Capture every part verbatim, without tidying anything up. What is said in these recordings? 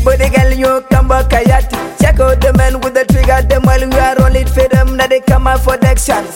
body girl, you come back a yacht. Check out the man with the trigger, them while we are rolling for them, now they come out for the actions.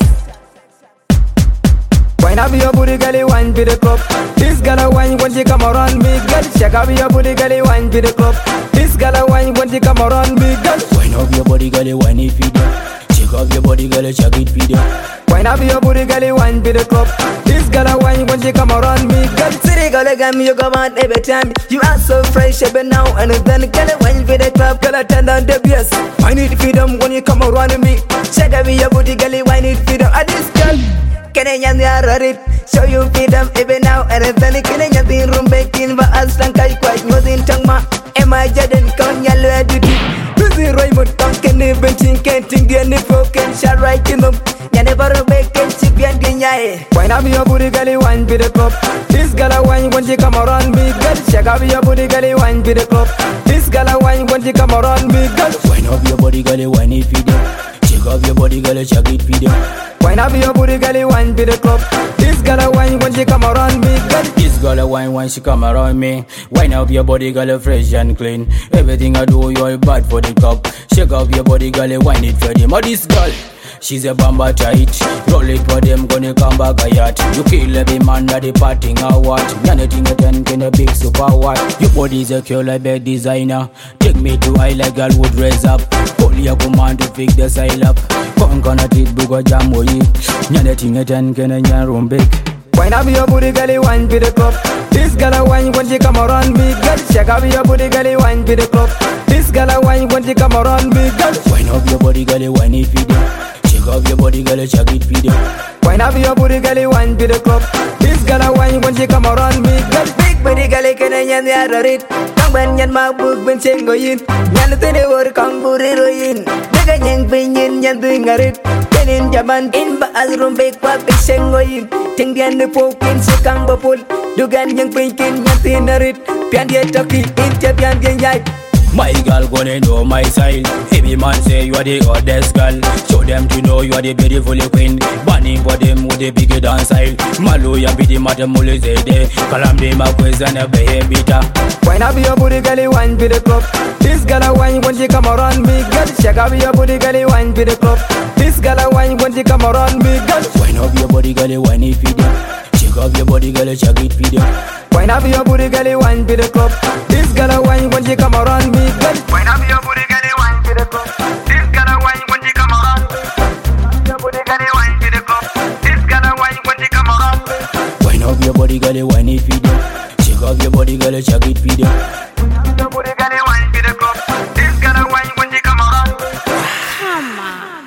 Wine up your booty, girl, wine to the club. This girl a wine when she come around me, girl. Check up your booty, girl, wine to the club. This girl a wine when she come around me, girl. Wine up your body, girl, wine it for them. Check up your body, girl, check it for them. Wine up your booty, girl, wine to the club. This girl a wine when she come around me, girl. City girl, got me, you come on every time. You are so fresh, every now and then. Girl, wine for the club, girl, turn down the bass. Wine it for them when you come around me. Check up your booty, girl, wine it for them. And this girl. Kenyan ya rarit, show you freedom even now and then Kenyan tin room baking ba aslan kai kwai ngodin tangma ema jaden kon ya lo duty busy Raymond ton ken bentin ken tingian ni broken shot right in them ya never beken chibian ginyae. Wine up your booty girl, wine to the club. This girl a wine when she come around me, girl. Check up your booty girl, wine to the club. This girl a wine when she come around me, girl. Wine up your body girl, wine it for them. Check up your body girl, check it for them. Wine up your booty, girl, wine to the club. This girl a wine when she come around me, girl. This girl a wine when she come around me. Wine up your body, girl, fresh and clean. Everything I do, you're bad for the cup. Shake up your body, girl, wine it for them. Oh, this girl, she's a bamba tight. Roll it for them, gonna come back a yacht. You kill every man that the parting or what? Anything a ten can a big super what? Your body's a cure like bad designer. Take me to high like girl would raise up. Only a command to fix the style up. Come gonna teach bugo jam wo yi. Anything a ten can a nyan room big. Wine up your booty, girl, wine to the club. This girl a wine when she come around me, girl. Check up your booty, girl, wine to the club. This girl a wine when she come around me, girl. Wine up your body, girl, wine it for them. Check up your body, girl, check it for them. Wine up your booty, girl, wine to the club. This girl a wine when she come around me, girl. Big booty, girl, can I nyan ya rarit? Kang ban nyan ma bug ben chengo yin. Nyan te de wor kang buri royin. Daga nyang pinyin nyan tu ngarit. Kenin jaman in ba azrum big pa big chengo yin. Ting dian de pokin se kang bapul. Dugan nyang pinyin nyan te narit. Pian dia toki in che pian dia nyai. My girl gonna know my style. Every man say you are the hottest girl. Show them to know you are the beautiful queen. Banning for them with the big dance style. Malu ya bidi mata mule zede. Kalam de ma kweza na baby ta. Wine up your booty, girl, wine to the club. This girl a wine when she come around me, girl. Check up your booty, girl, wine to the club. This girl a wine when she come around me, girl. Wine up your body, girl, wine it for them. Check up your body, girl, check it for them. Wine up your booty, girl, wine to the club. This girl a wine when she come around me, girl. Wine up your booty, girl, wine to the club. This girl a wine when she come around me. Your booty, girl, wine to the club. This girl a wine when she come around me. Wine up your body, girl, wine it for them. Check up your body, girl, check it for them. Your booty, girl, wine to the club. This girl a wine when she come around me. Come on.